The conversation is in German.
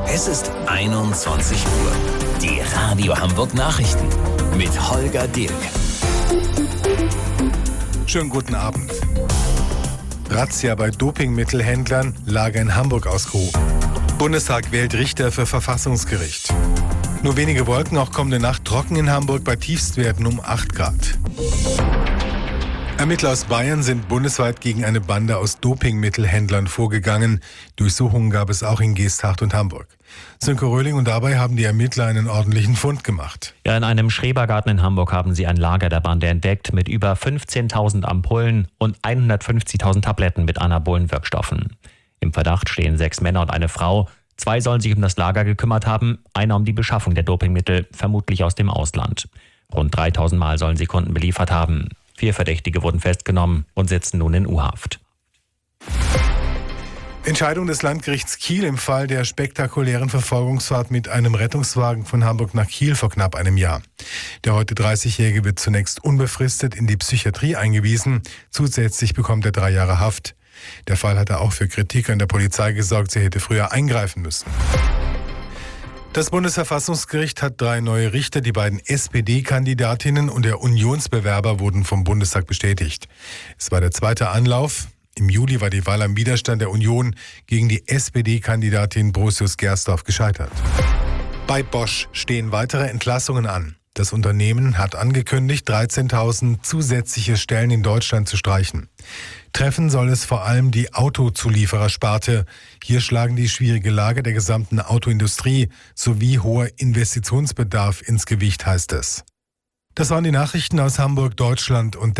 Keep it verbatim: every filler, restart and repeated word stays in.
Es ist einundzwanzig Uhr. Die Radio Hamburg Nachrichten mit Holger Dilk. Schönen guten Abend. Razzia bei Dopingmittelhändlern, Lager in Hamburg ausgehoben. Bundestag wählt Richter für Verfassungsgericht. Nur wenige Wolken, auch kommende Nacht trocken in Hamburg bei Tiefstwerten um acht Grad. Ermittler aus Bayern sind bundesweit gegen eine Bande aus Dopingmittelhändlern vorgegangen. Durchsuchungen gab es auch in Geesthacht und Hamburg. Sönke Röhling und dabei haben die Ermittler einen ordentlichen Fund gemacht. Ja, in einem Schrebergarten in Hamburg haben sie ein Lager der Bande entdeckt mit über fünfzehntausend Ampullen und hundertfünfzigtausend Tabletten mit anabolen Wirkstoffen. Im Verdacht stehen sechs Männer und eine Frau. Zwei sollen sich um das Lager gekümmert haben, einer um die Beschaffung der Dopingmittel, vermutlich aus dem Ausland. Rund dreitausend Mal sollen sie Kunden beliefert haben. Vier Verdächtige wurden festgenommen und sitzen nun in U-Haft. Entscheidung des Landgerichts Kiel im Fall der spektakulären Verfolgungsfahrt mit einem Rettungswagen von Hamburg nach Kiel vor knapp einem Jahr. Der heute dreißigjährige wird zunächst unbefristet in die Psychiatrie eingewiesen. Zusätzlich bekommt er drei Jahre Haft. Der Fall hatte auch für Kritik an der Polizei gesorgt, sie hätte früher eingreifen müssen. Das Bundesverfassungsgericht hat drei neue Richter, die beiden S P D-Kandidatinnen und der Unionsbewerber wurden vom Bundestag bestätigt. Es war der zweite Anlauf. Im Juli war die Wahl am Widerstand der Union gegen die S P D-Kandidatin Brosius Gersdorf gescheitert. Bei Bosch stehen weitere Entlassungen an. Das Unternehmen hat angekündigt, dreizehntausend zusätzliche Stellen in Deutschland zu streichen. Treffen soll es vor allem die Autozulieferersparte. Hier schlagen die schwierige Lage der gesamten Autoindustrie sowie hoher Investitionsbedarf ins Gewicht, heißt es. Das waren die Nachrichten aus Hamburg, Deutschland und